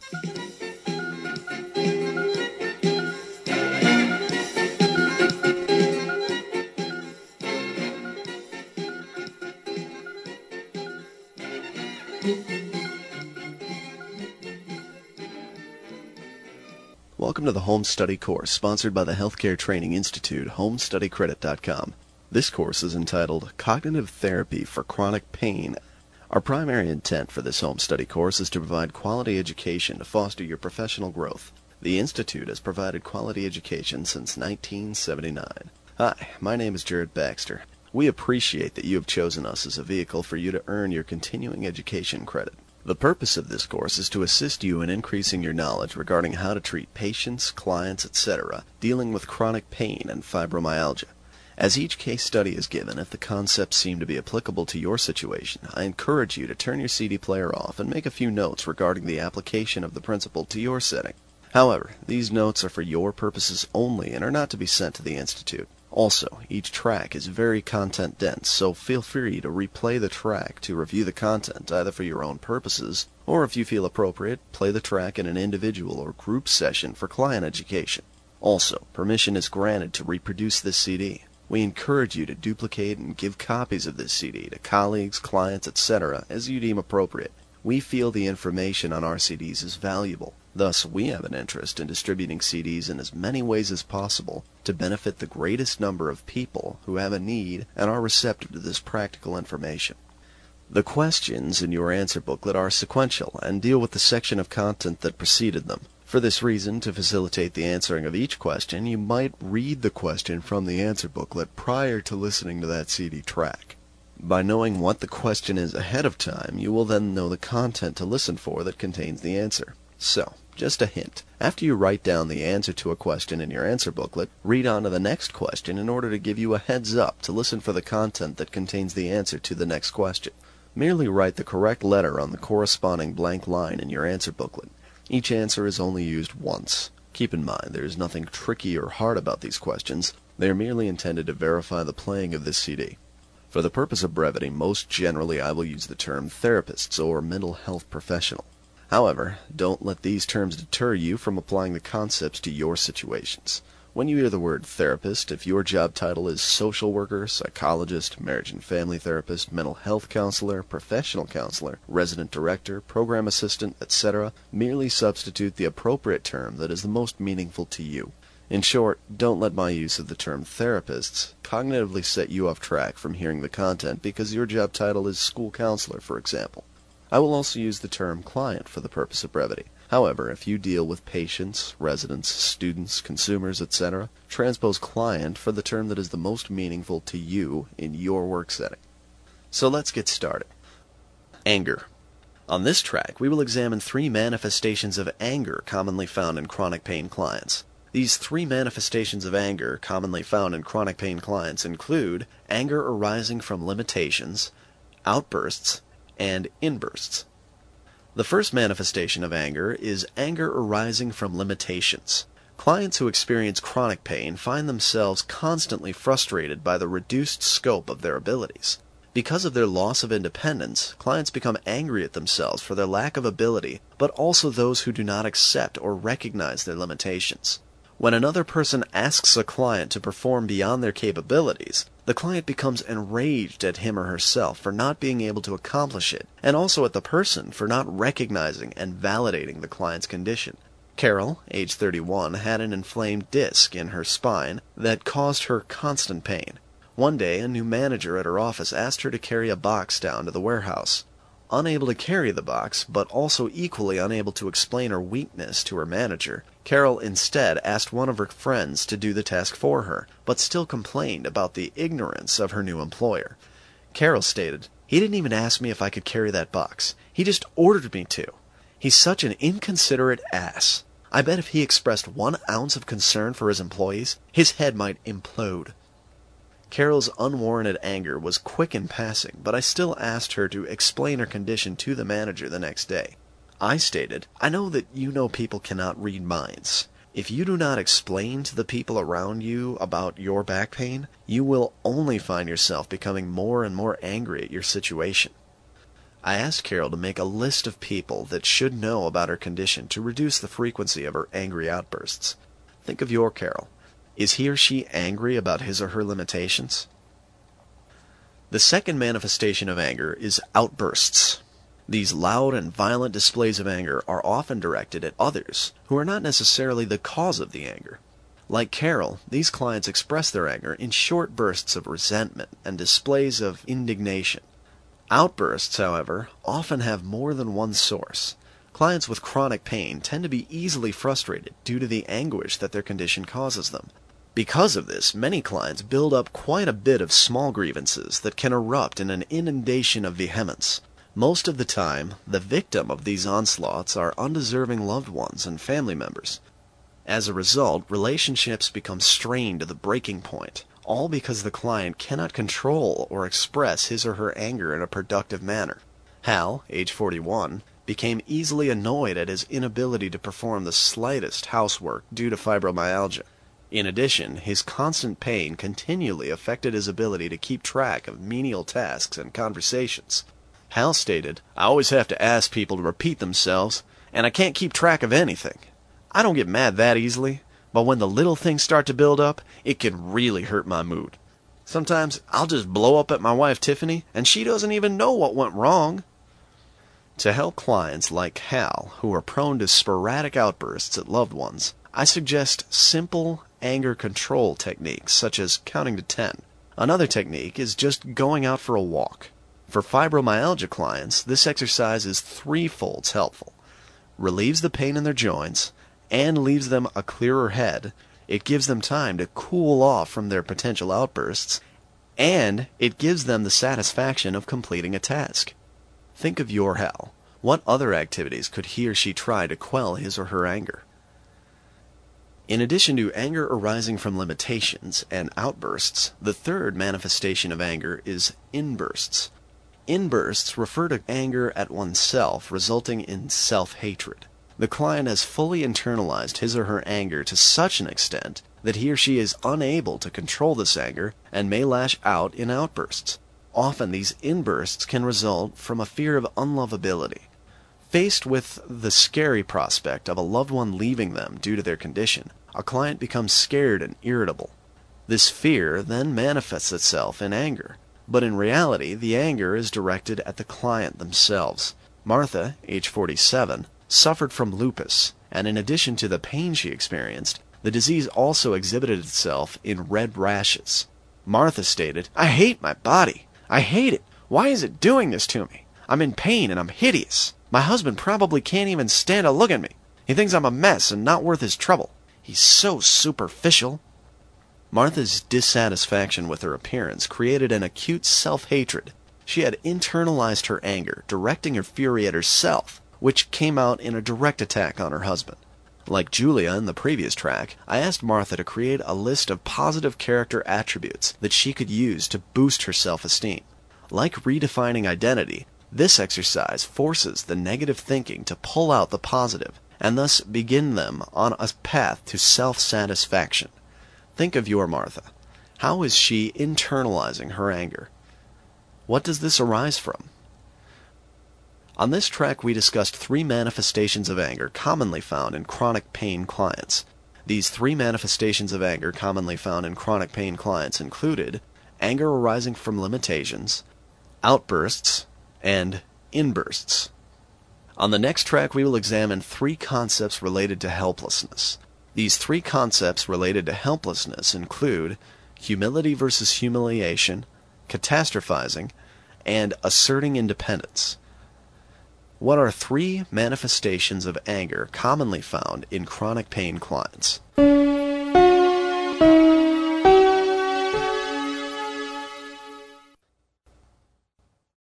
Welcome to the Home Study course, sponsored by the Healthcare Training Institute, HomeStudyCredit.com. This course is entitled Cognitive Therapy for Chronic Pain. Our primary intent for this home study course is to provide quality education to foster your professional growth. The Institute has provided quality education since 1979. Hi, my name is Jared Baxter. We appreciate that you have chosen us as a vehicle for you to earn your continuing education credit. The purpose of this course is to assist you in increasing your knowledge regarding how to treat patients, clients, etc., dealing with chronic pain and fibromyalgia. As each case study is given, if the concepts seem to be applicable to your situation, I encourage you to turn your CD player off and make a few notes regarding the application of the principle to your setting. However, these notes are for your purposes only and are not to be sent to the Institute. Also, each track is very content-dense, so feel free to replay the track to review the content either for your own purposes, or if you feel appropriate, play the track in an individual or group session for client education. Also, permission is granted to reproduce this CD. We encourage you to duplicate and give copies of this CD to colleagues, clients, etc. as you deem appropriate. We feel the information on our CDs is valuable. Thus, we have an interest in distributing CDs in as many ways as possible to benefit the greatest number of people who have a need and are receptive to this practical information. The questions in your answer booklet are sequential and deal with the section of content that preceded them. For this reason, to facilitate the answering of each question, you might read the question from the answer booklet prior to listening to that CD track. By knowing what the question is ahead of time, you will then know the content to listen for that contains the answer. So, just a hint. After you write down the answer to a question in your answer booklet, read on to the next question in order to give you a heads up to listen for the content that contains the answer to the next question. Merely write the correct letter on the corresponding blank line in your answer booklet. Each answer is only used once. Keep in mind, there is nothing tricky or hard about these questions. They are merely intended to verify the playing of this CD. For the purpose of brevity, most generally I will use the term therapists or mental health professional. However, don't let these terms deter you from applying the concepts to your situations. When you hear the word therapist, if your job title is social worker, psychologist, marriage and family therapist, mental health counselor, professional counselor, resident director, program assistant, etc., merely substitute the appropriate term that is the most meaningful to you. In short, don't let my use of the term therapists cognitively set you off track from hearing the content because your job title is school counselor, for example. I will also use the term client for the purpose of brevity. However, if you deal with patients, residents, students, consumers, etc., transpose client for the term that is the most meaningful to you in your work setting. So let's get started. Anger. On this track, we will examine 3 manifestations of anger commonly found in chronic pain clients. These 3 manifestations of anger commonly found in chronic pain clients include anger arising from limitations, outbursts, and inbursts. The first manifestation of anger is anger arising from limitations. Clients who experience chronic pain find themselves constantly frustrated by the reduced scope of their abilities. Because of their loss of independence, clients become angry at themselves for their lack of ability, but also those who do not accept or recognize their limitations. When another person asks a client to perform beyond their capabilities, the client becomes enraged at him or herself for not being able to accomplish it, and also at the person for not recognizing and validating the client's condition. Carol, age 31, had an inflamed disc in her spine that caused her constant pain. One day, a new manager at her office asked her to carry a box down to the warehouse. Unable to carry the box, but also equally unable to explain her weakness to her manager, Carol instead asked one of her friends to do the task for her, but still complained about the ignorance of her new employer. Carol stated, "He didn't even ask me if I could carry that box. He just ordered me to. He's such an inconsiderate ass. I bet if he expressed 1 ounce of concern for his employees, his head might implode." Carol's unwarranted anger was quick in passing, but I still asked her to explain her condition to the manager the next day. I stated, "I know that you know people cannot read minds. If you do not explain to the people around you about your back pain, you will only find yourself becoming more and more angry at your situation." I asked Carol to make a list of people that should know about her condition to reduce the frequency of her angry outbursts. Think of your Carol. Is he or she angry about his or her limitations? The second manifestation of anger is outbursts. These loud and violent displays of anger are often directed at others who are not necessarily the cause of the anger. Like Carol, these clients express their anger in short bursts of resentment and displays of indignation. Outbursts, however, often have more than one source. Clients with chronic pain tend to be easily frustrated due to the anguish that their condition causes them. Because of this, many clients build up quite a bit of small grievances that can erupt in an inundation of vehemence. Most of the time, the victim of these onslaughts are undeserving loved ones and family members. As a result, relationships become strained to the breaking point, all because the client cannot control or express his or her anger in a productive manner. Hal, age 41, became easily annoyed at his inability to perform the slightest housework due to fibromyalgia. In addition, his constant pain continually affected his ability to keep track of menial tasks and conversations. Hal stated, "I always have to ask people to repeat themselves, and I can't keep track of anything. I don't get mad that easily, but when the little things start to build up, it can really hurt my mood. Sometimes I'll just blow up at my wife Tiffany, and she doesn't even know what went wrong." To help clients like Hal, who are prone to sporadic outbursts at loved ones, I suggest simple anger control techniques such as counting to 10. Another technique is just going out for a walk. For fibromyalgia clients, this exercise is threefold helpful. Relieves the pain in their joints, and leaves them a clearer head. It gives them time to cool off from their potential outbursts, and it gives them the satisfaction of completing a task. Think of your Hal. What other activities could he or she try to quell his or her anger? In addition to anger arising from limitations and outbursts, the third manifestation of anger is inbursts. Inbursts refer to anger at oneself resulting in self-hatred. The client has fully internalized his or her anger to such an extent that he or she is unable to control this anger and may lash out in outbursts. Often these inbursts can result from a fear of unlovability. Faced with the scary prospect of a loved one leaving them due to their condition, a client becomes scared and irritable. This fear then manifests itself in anger, but in reality the anger is directed at the client themselves. Martha, age 47, suffered from lupus, and in addition to the pain she experienced, the disease also exhibited itself in red rashes. Martha stated, "I hate my body. I hate it. Why is it doing this to me? I'm in pain and I'm hideous. My husband probably can't even stand to look at me. He thinks I'm a mess and not worth his trouble. He's so superficial." Martha's dissatisfaction with her appearance created an acute self-hatred. She had internalized her anger, directing her fury at herself, which came out in a direct attack on her husband. Like Julia in the previous track, I asked Martha to create a list of positive character attributes that she could use to boost her self-esteem. Like redefining identity, this exercise forces the negative thinking to pull out the positive, and thus begin them on a path to self-satisfaction. Think of your Martha. How is she internalizing her anger? What does this arise from? On this track we discussed 3 manifestations of anger commonly found in chronic pain clients. These 3 manifestations of anger commonly found in chronic pain clients included anger arising from limitations, outbursts, and inbursts. On the next track we will examine 3 concepts related to helplessness. These 3 concepts related to helplessness include humility versus humiliation, catastrophizing, and asserting independence. What are 3 manifestations of anger commonly found in chronic pain clients?